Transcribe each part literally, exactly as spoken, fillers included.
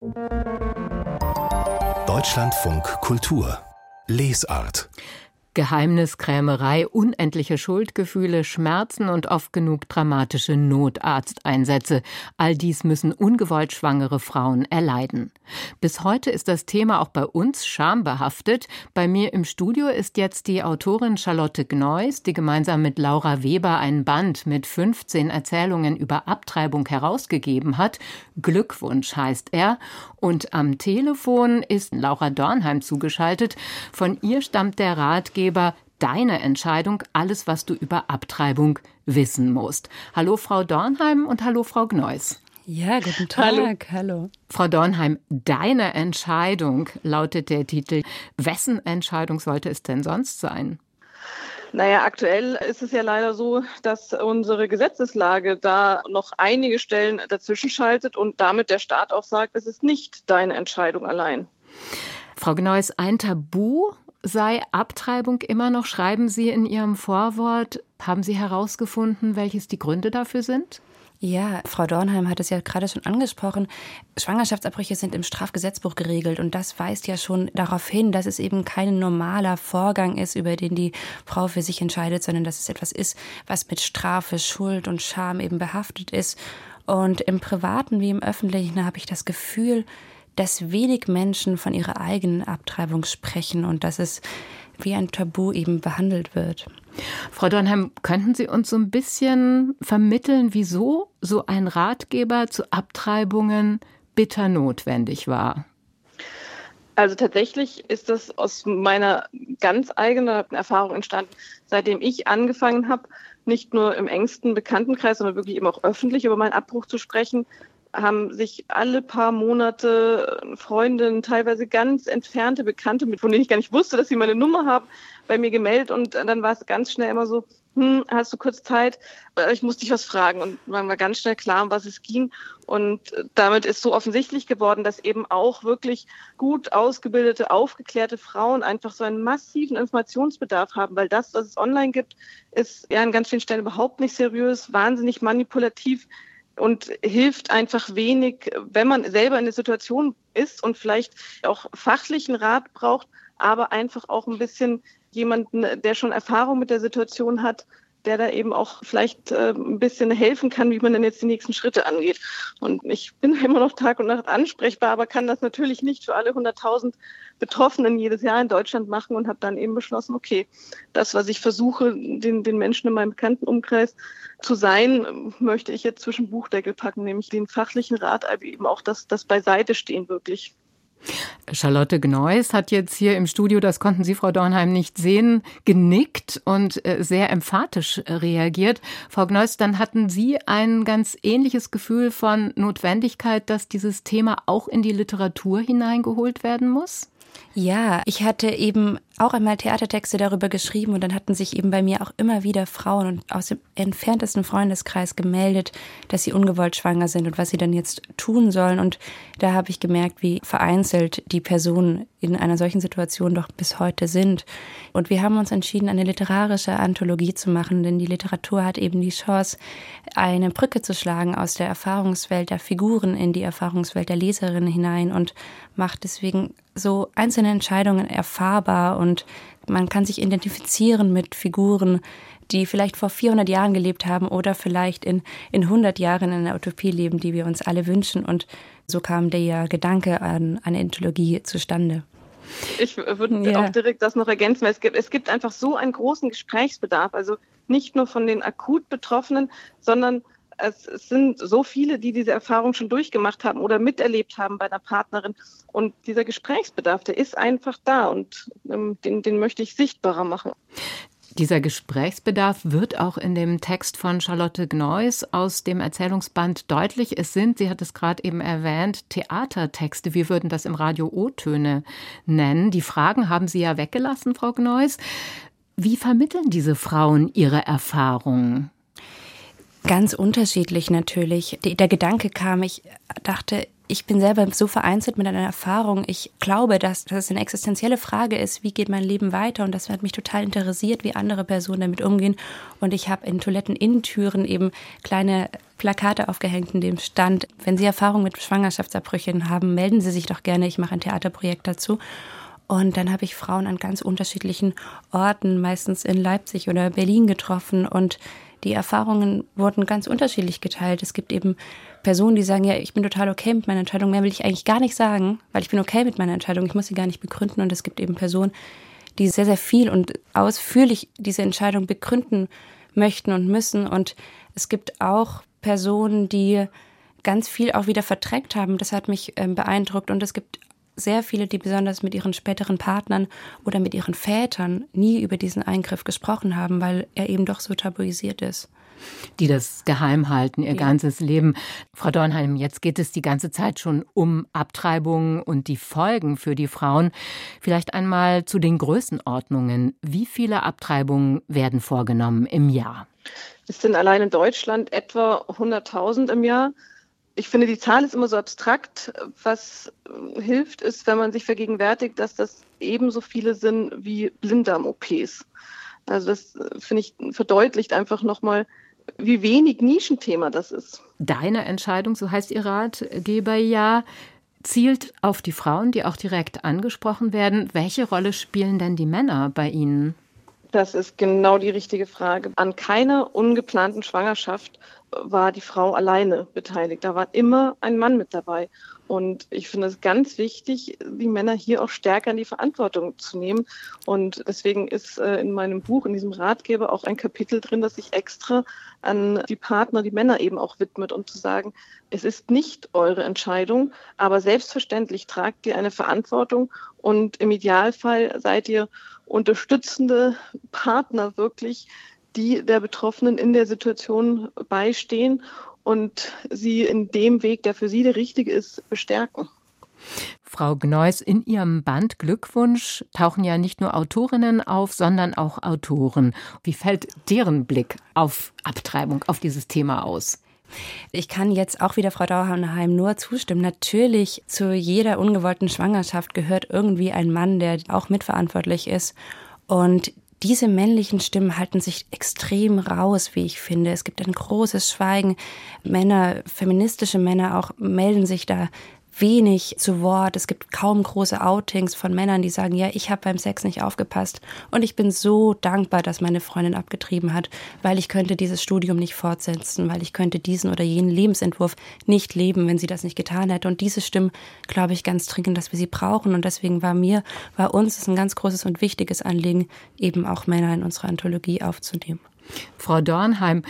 Deutschlandfunk Kultur Lesart. Geheimniskrämerei, unendliche Schuldgefühle, Schmerzen und oft genug dramatische Notarzteinsätze. All dies müssen ungewollt schwangere Frauen erleiden. Bis heute ist das Thema auch bei uns schambehaftet. Bei mir im Studio ist jetzt die Autorin Charlotte Gneuss, die gemeinsam mit Laura Weber einen Band mit fünfzehn Erzählungen über Abtreibung herausgegeben hat. Glückwunsch heißt er. Und am Telefon ist Laura Dornheim zugeschaltet. Von ihr stammt der Ratgeber Deine Entscheidung, alles, was du über Abtreibung wissen musst. Hallo Frau Dornheim und hallo Frau Gneuss. Ja, guten Tag. Hallo. hallo. Frau Dornheim, Deine Entscheidung lautet der Titel. Wessen Entscheidung sollte es denn sonst sein? Naja, aktuell ist es ja leider so, dass unsere Gesetzeslage da noch einige Stellen dazwischen schaltet und damit der Staat auch sagt, es ist nicht deine Entscheidung allein. Frau Gneuss, ein Tabu sei Abtreibung immer noch, schreiben Sie in Ihrem Vorwort. Haben Sie herausgefunden, welches die Gründe dafür sind? Ja, Frau Dornheim hat es ja gerade schon angesprochen. Schwangerschaftsabbrüche sind im Strafgesetzbuch geregelt und das weist ja schon darauf hin, dass es eben kein normaler Vorgang ist, über den die Frau für sich entscheidet, sondern dass es etwas ist, was mit Strafe, Schuld und Scham eben behaftet ist. Und im Privaten wie im Öffentlichen habe ich das Gefühl, dass wenig Menschen von ihrer eigenen Abtreibung sprechen und dass es wie ein Tabu eben behandelt wird. Frau Dornheim, könnten Sie uns so ein bisschen vermitteln, wieso so ein Ratgeber zu Abtreibungen bitter notwendig war? Also tatsächlich ist das aus meiner ganz eigenen Erfahrung entstanden, seitdem ich angefangen habe, nicht nur im engsten Bekanntenkreis, sondern wirklich eben auch öffentlich über meinen Abbruch zu sprechen, haben sich alle paar Monate Freundinnen, teilweise ganz entfernte Bekannte, mit von denen ich gar nicht wusste, dass sie meine Nummer haben, bei mir gemeldet. Und dann war es ganz schnell immer so, hm, hast du kurz Zeit? Ich muss dich was fragen. Und man war ganz schnell klar, um was es ging. Und damit ist so offensichtlich geworden, dass eben auch wirklich gut ausgebildete, aufgeklärte Frauen einfach so einen massiven Informationsbedarf haben. Weil das, was es online gibt, ist ja an ganz vielen Stellen überhaupt nicht seriös, wahnsinnig manipulativ und hilft einfach wenig, wenn man selber in der Situation ist und vielleicht auch fachlichen Rat braucht, aber einfach auch ein bisschen jemanden, der schon Erfahrung mit der Situation hat, der da eben auch vielleicht äh, ein bisschen helfen kann, wie man denn jetzt die nächsten Schritte angeht. Und ich bin immer noch Tag und Nacht ansprechbar, aber kann das natürlich nicht für alle hunderttausend Betroffenen jedes Jahr in Deutschland machen und habe dann eben beschlossen, okay, das, was ich versuche, den, den Menschen in meinem Bekanntenumkreis zu sein, möchte ich jetzt zwischen Buchdeckel packen, nämlich den fachlichen Rat, aber eben auch das, das Beiseite stehen wirklich. Charlotte Gneuss hat jetzt hier im Studio, das konnten Sie, Frau Dornheim, nicht sehen, genickt und sehr emphatisch reagiert. Frau Gneuss, dann hatten Sie ein ganz ähnliches Gefühl von Notwendigkeit, dass dieses Thema auch in die Literatur hineingeholt werden muss? Ja, ich hatte eben auch einmal Theatertexte darüber geschrieben und dann hatten sich eben bei mir auch immer wieder Frauen und aus dem entferntesten Freundeskreis gemeldet, dass sie ungewollt schwanger sind und was sie dann jetzt tun sollen. Und da habe ich gemerkt, wie vereinzelt die Personen in einer solchen Situation doch bis heute sind. Und wir haben uns entschieden, eine literarische Anthologie zu machen, denn die Literatur hat eben die Chance, eine Brücke zu schlagen aus der Erfahrungswelt der Figuren in die Erfahrungswelt der Leserinnen hinein und macht deswegen so einzelne Entscheidungen erfahrbar und man kann sich identifizieren mit Figuren, die vielleicht vor vierhundert Jahren gelebt haben oder vielleicht in, in hundert Jahren in einer Utopie leben, die wir uns alle wünschen. Und so kam der Gedanke an eine Anthologie zustande. Ich würde ja. auch direkt das noch ergänzen, weil es gibt, es gibt einfach so einen großen Gesprächsbedarf, also nicht nur von den akut Betroffenen, sondern es sind so viele, die diese Erfahrung schon durchgemacht haben oder miterlebt haben bei einer Partnerin. Und dieser Gesprächsbedarf, der ist einfach da und ähm, den, den möchte ich sichtbarer machen. Dieser Gesprächsbedarf wird auch in dem Text von Charlotte Gneuss aus dem Erzählungsband deutlich. Es sind, sie hat es gerade eben erwähnt, Theatertexte. Wir würden das im Radio O-Töne nennen. Die Fragen haben Sie ja weggelassen, Frau Gneuss. Wie vermitteln diese Frauen ihre Erfahrungen? Ganz unterschiedlich natürlich. Der Gedanke kam, ich dachte, Ich bin selber so vereinzelt mit einer Erfahrung. Ich glaube, dass, dass es eine existenzielle Frage ist, wie geht mein Leben weiter? Und das hat mich total interessiert, wie andere Personen damit umgehen. Und ich habe in Toiletteninnentüren eben kleine Plakate aufgehängt, in dem stand, wenn Sie Erfahrung mit Schwangerschaftsabbrüchen haben, melden Sie sich doch gerne. Ich mache ein Theaterprojekt dazu. Und dann habe ich Frauen an ganz unterschiedlichen Orten, meistens in Leipzig oder Berlin getroffen. Und die Erfahrungen wurden ganz unterschiedlich geteilt. Es gibt eben Personen, die sagen, ja, ich bin total okay mit meiner Entscheidung. Mehr will ich eigentlich gar nicht sagen, weil ich bin okay mit meiner Entscheidung. Ich muss sie gar nicht begründen. Und es gibt eben Personen, die sehr, sehr viel und ausführlich diese Entscheidung begründen möchten und müssen. Und es gibt auch Personen, die ganz viel auch wieder verdrängt haben. Das hat mich ähm, beeindruckt. Und es gibt sehr viele, die besonders mit ihren späteren Partnern oder mit ihren Vätern nie über diesen Eingriff gesprochen haben, weil er eben doch so tabuisiert ist. Die das geheim halten, ihr ja. ganzes Leben. Frau Dornheim, jetzt geht es die ganze Zeit schon um Abtreibungen und die Folgen für die Frauen. Vielleicht einmal zu den Größenordnungen. Wie viele Abtreibungen werden vorgenommen im Jahr? Es sind allein in Deutschland etwa hunderttausend im Jahr. Ich finde, die Zahl ist immer so abstrakt. Was hilft, ist, wenn man sich vergegenwärtigt, dass das ebenso viele sind wie Blinddarm-O Ps. Also das, finde ich, verdeutlicht einfach nochmal, wie wenig Nischenthema das ist. Deine Entscheidung, so heißt Ihr Ratgeber ja, zielt auf die Frauen, die auch direkt angesprochen werden. Welche Rolle spielen denn die Männer bei Ihnen? Das ist genau die richtige Frage. An keiner ungeplanten Schwangerschaft war die Frau alleine beteiligt. Da war immer ein Mann mit dabei. Und ich finde es ganz wichtig, die Männer hier auch stärker in die Verantwortung zu nehmen. Und deswegen ist in meinem Buch, in diesem Ratgeber, auch ein Kapitel drin, das sich extra an die Partner, die Männer eben auch widmet, um zu sagen, es ist nicht eure Entscheidung, aber selbstverständlich tragt ihr eine Verantwortung und im Idealfall seid ihr unterstützende Partner wirklich, die der Betroffenen in der Situation beistehen und sie in dem Weg, der für sie der richtige ist, bestärken. Frau Gneuss, in Ihrem Band Glückwunsch tauchen ja nicht nur Autorinnen auf, sondern auch Autoren. Wie fällt deren Blick auf Abtreibung, auf dieses Thema aus? Ich kann jetzt auch wieder Frau Dornheim nur zustimmen. Natürlich, zu jeder ungewollten Schwangerschaft gehört irgendwie ein Mann, der auch mitverantwortlich ist. Und diese männlichen Stimmen halten sich extrem raus, wie ich finde. Es gibt ein großes Schweigen. Männer, feministische Männer auch, melden sich da wenig zu Wort. Es gibt kaum große Outings von Männern, die sagen, ja, ich habe beim Sex nicht aufgepasst und ich bin so dankbar, dass meine Freundin abgetrieben hat, weil ich könnte dieses Studium nicht fortsetzen, weil ich könnte diesen oder jenen Lebensentwurf nicht leben, wenn sie das nicht getan hätte. Und diese Stimmen, glaube ich, ganz dringend, dass wir sie brauchen. Und deswegen war mir, war uns es ein ganz großes und wichtiges Anliegen, eben auch Männer in unsere Anthologie aufzunehmen. Frau Dornheim,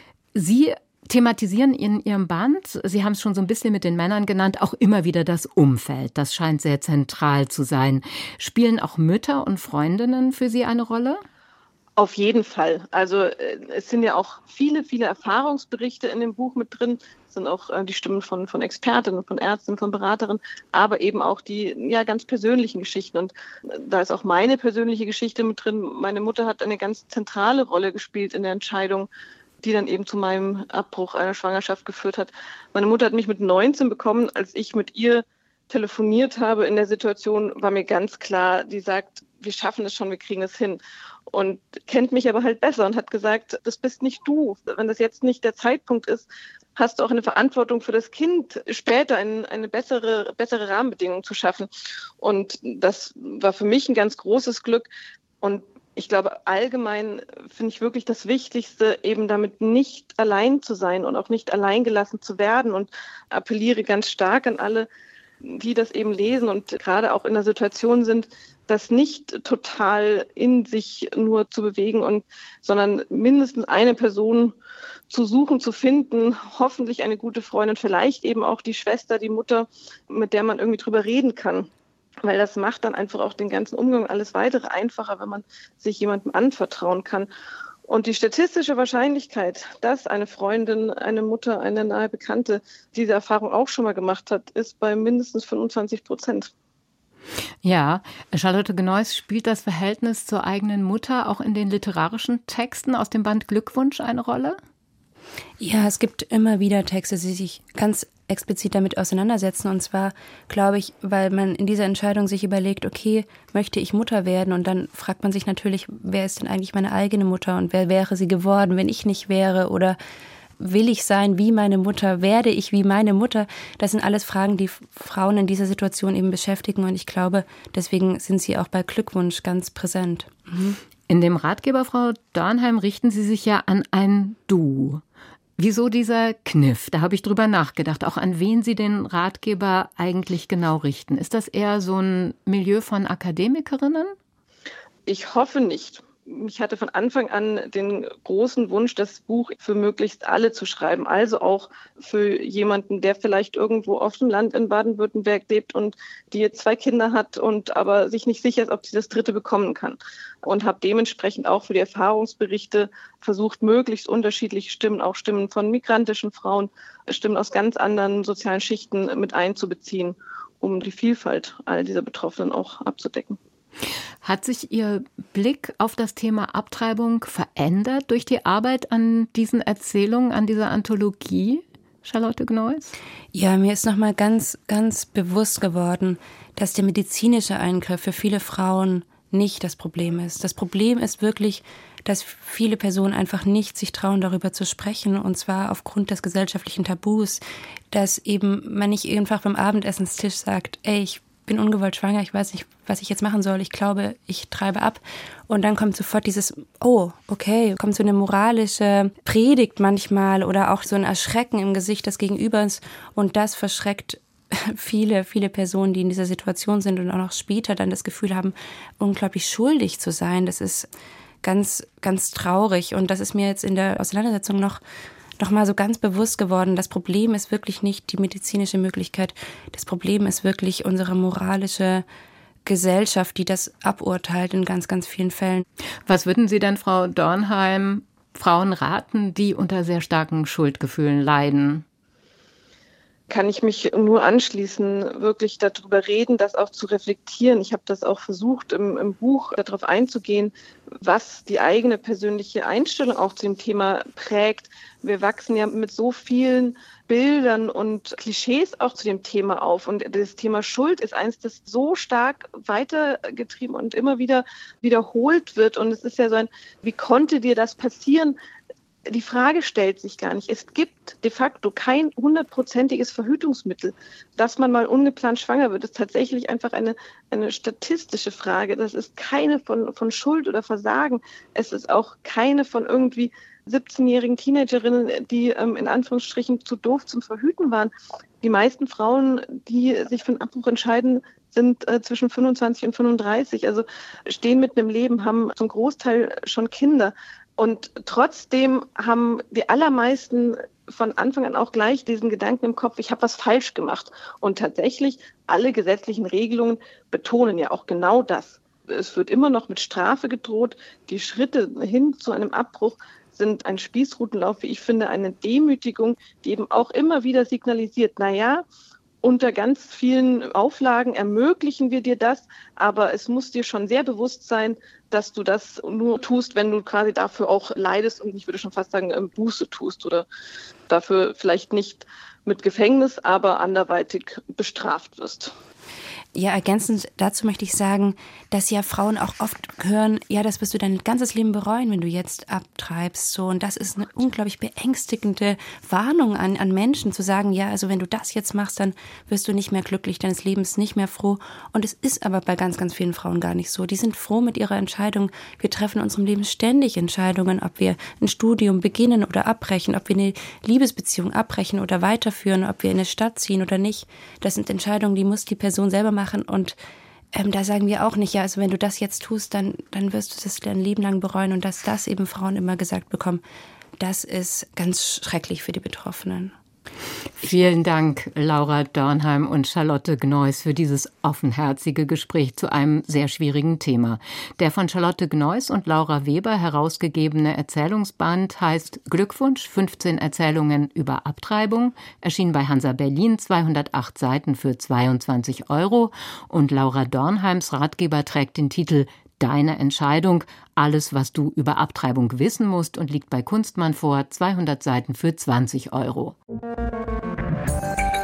Sie thematisieren in Ihrem Band, Sie haben es schon so ein bisschen mit den Männern genannt, auch immer wieder das Umfeld. Das scheint sehr zentral zu sein. Spielen auch Mütter und Freundinnen für Sie eine Rolle? Auf jeden Fall. Also es sind ja auch viele, viele Erfahrungsberichte in dem Buch mit drin. Es sind auch die Stimmen von, von Expertinnen, von Ärzten, von Beraterinnen, aber eben auch die ja, ganz persönlichen Geschichten. Und da ist auch meine persönliche Geschichte mit drin. Meine Mutter hat eine ganz zentrale Rolle gespielt in der Entscheidung, die dann eben zu meinem Abbruch einer Schwangerschaft geführt hat. Meine Mutter hat mich mit neunzehn bekommen. Als ich mit ihr telefoniert habe in der Situation, war mir ganz klar, die sagt, wir schaffen es schon, wir kriegen es hin. Und kennt mich aber halt besser und hat gesagt, das bist nicht du. Wenn das jetzt nicht der Zeitpunkt ist, hast du auch eine Verantwortung für das Kind, später eine, eine bessere, bessere Rahmenbedingung zu schaffen. Und das war für mich ein ganz großes Glück. Und ich glaube, allgemein finde ich wirklich das Wichtigste, eben damit nicht allein zu sein und auch nicht allein gelassen zu werden, und appelliere ganz stark an alle, die das eben lesen und gerade auch in der Situation sind, das nicht total in sich nur zu bewegen, und sondern mindestens eine Person zu suchen, zu finden, hoffentlich eine gute Freundin, vielleicht eben auch die Schwester, die Mutter, mit der man irgendwie drüber reden kann. Weil das macht dann einfach auch den ganzen Umgang und alles weitere einfacher, wenn man sich jemandem anvertrauen kann. Und die statistische Wahrscheinlichkeit, dass eine Freundin, eine Mutter, eine nahe Bekannte diese Erfahrung auch schon mal gemacht hat, ist bei mindestens fünfundzwanzig Prozent. Ja, Charlotte Gneuss, spielt das Verhältnis zur eigenen Mutter auch in den literarischen Texten aus dem Band Glückwunsch eine Rolle? Ja, es gibt immer wieder Texte, die sich ganz explizit damit auseinandersetzen. Und zwar, glaube ich, weil man in dieser Entscheidung sich überlegt, okay, möchte ich Mutter werden? Und dann fragt man sich natürlich, wer ist denn eigentlich meine eigene Mutter und wer wäre sie geworden, wenn ich nicht wäre? Oder will ich sein wie meine Mutter? Werde ich wie meine Mutter? Das sind alles Fragen, die Frauen in dieser Situation eben beschäftigen. Und ich glaube, deswegen sind sie auch bei Glückwunsch ganz präsent. Mhm. In dem Ratgeber, Frau Dornheim, richten Sie sich ja an ein Du. Wieso dieser Kniff? Da habe ich drüber nachgedacht, auch an wen Sie den Ratgeber eigentlich genau richten. Ist das eher so ein Milieu von Akademikerinnen? Ich hoffe nicht. Ich hatte von Anfang an den großen Wunsch, das Buch für möglichst alle zu schreiben. Also auch für jemanden, der vielleicht irgendwo auf dem Land in Baden-Württemberg lebt und die jetzt zwei Kinder hat und aber sich nicht sicher ist, ob sie das dritte bekommen kann. Und habe dementsprechend auch für die Erfahrungsberichte versucht, möglichst unterschiedliche Stimmen, auch Stimmen von migrantischen Frauen, Stimmen aus ganz anderen sozialen Schichten mit einzubeziehen, um die Vielfalt all dieser Betroffenen auch abzudecken. Hat sich Ihr Blick auf das Thema Abtreibung verändert durch die Arbeit an diesen Erzählungen, an dieser Anthologie, Charlotte Gneuss? Ja, mir ist nochmal ganz, ganz bewusst geworden, dass der medizinische Eingriff für viele Frauen nicht das Problem ist. Das Problem ist wirklich, dass viele Personen einfach nicht sich trauen, darüber zu sprechen, und zwar aufgrund des gesellschaftlichen Tabus, dass eben man nicht einfach beim Abendessenstisch sagt, ey, ich bin ungewollt schwanger, ich weiß nicht, was ich jetzt machen soll, ich glaube, ich treibe ab. Und dann kommt sofort dieses, oh, okay, kommt so eine moralische Predigt manchmal oder auch so ein Erschrecken im Gesicht des Gegenübers, und das verschreckt viele, viele Personen, die in dieser Situation sind und auch noch später dann das Gefühl haben, unglaublich schuldig zu sein. Das ist ganz, ganz traurig, und das ist mir jetzt in der Auseinandersetzung noch noch mal so ganz bewusst geworden. Das Problem ist wirklich nicht die medizinische Möglichkeit. Das Problem ist wirklich unsere moralische Gesellschaft, die das aburteilt in ganz, ganz vielen Fällen. Was würden Sie denn, Frau Dornheim, Frauen raten, die unter sehr starken Schuldgefühlen leiden? Kann ich mich nur anschließen, wirklich darüber reden, das auch zu reflektieren. Ich habe das auch versucht, im, im Buch darauf einzugehen, was die eigene persönliche Einstellung auch zu dem Thema prägt. Wir wachsen ja mit so vielen Bildern und Klischees auch zu dem Thema auf. Und das Thema Schuld ist eins, das so stark weitergetrieben und immer wieder wiederholt wird. Und es ist ja so ein, wie konnte dir das passieren? Die Frage stellt sich gar nicht. Es gibt de facto kein hundertprozentiges Verhütungsmittel. Dass man mal ungeplant schwanger wird, ist tatsächlich einfach eine, eine statistische Frage. Das ist keine von, von Schuld oder Versagen. Es ist auch keine von irgendwie siebzehnjährigen Teenagerinnen, die ähm, in Anführungsstrichen zu doof zum Verhüten waren. Die meisten Frauen, die sich für einen Abbruch entscheiden, sind äh, zwischen fünfundzwanzig und fünfunddreißig, also stehen mitten im Leben, haben zum Großteil schon Kinder. Und trotzdem haben die allermeisten von Anfang an auch gleich diesen Gedanken im Kopf, ich habe was falsch gemacht. Und tatsächlich, alle gesetzlichen Regelungen betonen ja auch genau das. Es wird immer noch mit Strafe gedroht. Die Schritte hin zu einem Abbruch sind ein Spießrutenlauf, wie ich finde, eine Demütigung, die eben auch immer wieder signalisiert, naja, unter ganz vielen Auflagen ermöglichen wir dir das, aber es muss dir schon sehr bewusst sein, dass du das nur tust, wenn du quasi dafür auch leidest und ich würde schon fast sagen, Buße tust oder dafür vielleicht nicht mit Gefängnis, aber anderweitig bestraft wirst. Ja, ergänzend dazu möchte ich sagen, dass ja Frauen auch oft hören, ja, das wirst du dein ganzes Leben bereuen, wenn du jetzt abtreibst. So, und das ist eine unglaublich beängstigende Warnung an, an Menschen, zu sagen, ja, also wenn du das jetzt machst, dann wirst du nicht mehr glücklich, deines Lebens nicht mehr froh. Und es ist aber bei ganz, ganz vielen Frauen gar nicht so. Die sind froh mit ihrer Entscheidung. Wir treffen in unserem Leben ständig Entscheidungen, ob wir ein Studium beginnen oder abbrechen, ob wir eine Liebesbeziehung abbrechen oder weiterführen, ob wir in eine Stadt ziehen oder nicht. Das sind Entscheidungen, die muss die Person selber machen. Und ähm, da sagen wir auch nicht, ja, also wenn du das jetzt tust, dann, dann wirst du das dein Leben lang bereuen. Und dass das eben Frauen immer gesagt bekommen, das ist ganz schrecklich für die Betroffenen. Vielen Dank, Laura Dornheim und Charlotte Gneuss, für dieses offenherzige Gespräch zu einem sehr schwierigen Thema. Der von Charlotte Gneuss und Laura Weber herausgegebene Erzählungsband heißt Glückwunsch, fünfzehn Erzählungen über Abtreibung, erschien bei Hansa Berlin, zweihundertacht Seiten für zweiundzwanzig Euro. Und Laura Dornheims Ratgeber trägt den Titel Deine Entscheidung, alles, was du über Abtreibung wissen musst, und liegt bei Kunstmann vor, zweihundert Seiten für zwanzig Euro.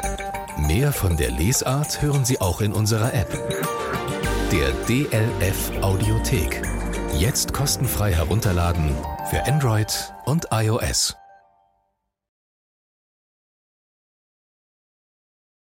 Mehr von der Lesart hören Sie auch in unserer App. Der D L F Audiothek. Jetzt kostenfrei herunterladen für Android und iOS.